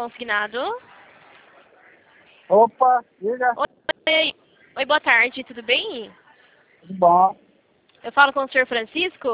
consignado. Opa, diga. Oi, oi, boa tarde, tudo bem? Tudo bom? Eu falo com o senhor Francisco?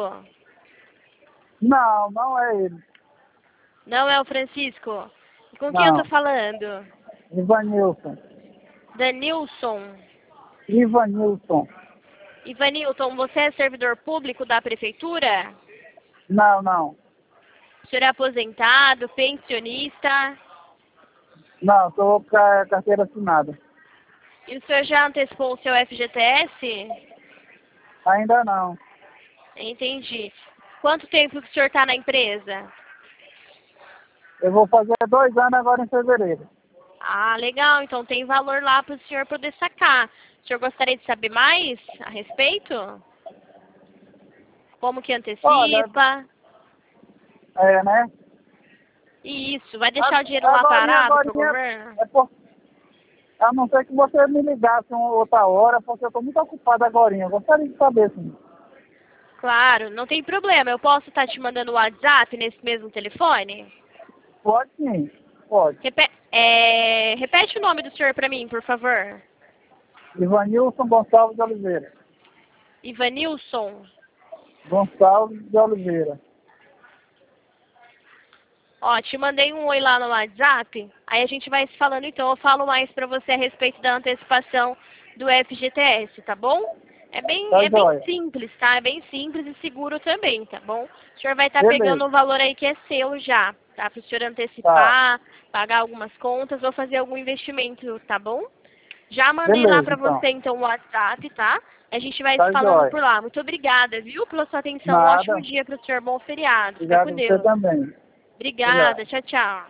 Não, não é ele. Não é o Francisco? E com quem eu tô Não. falando? Ivanilson. Danilson. Ivanilson. Ivanilton, você é servidor público da prefeitura? Não, não. O senhor é aposentado, pensionista? Não, estou com a carteira assinada. E o senhor já antecipou o seu FGTS? Ainda não. Entendi. Quanto tempo que o senhor está na empresa? Eu vou fazer 2 anos agora em fevereiro. Ah, legal. Então tem valor lá para o senhor poder sacar. O senhor gostaria de saber mais a respeito? Como que Olha, antecipa? né? Isso, vai deixar o dinheiro lá Agorinha, parado para o agorinha, governo? a não ser que você me ligasse uma outra hora, porque eu estou muito ocupado agorinha. Eu gostaria de saber, sim. Claro, não tem problema. Eu posso estar te mandando o WhatsApp nesse mesmo telefone? Pode sim, pode. Repete o nome do senhor para mim, por favor. Ivanilson Gonçalves de Oliveira. Ivanilson. Gonçalves de Oliveira. Ó, te mandei um oi lá no WhatsApp. Aí a gente vai se falando então. Eu falo mais para você a respeito da antecipação do FGTS, tá bom? Tá É bem joia. simples, tá? É bem simples e seguro também, tá bom? O senhor vai estar pegando Beleza. um valor aí que é seu já, tá? Para o senhor Tá. antecipar, pagar algumas contas ou fazer algum investimento, tá bom? Já mandei lá Beleza, para então. você então o WhatsApp, tá? A gente vai se Tá falando joia. por lá. Muito obrigada, viu, pela sua atenção. Um ótimo Nada. dia para o senhor. Bom feriado. Fica com Obrigado a você Deus. também. Obrigado. Obrigada. Tchau, tchau.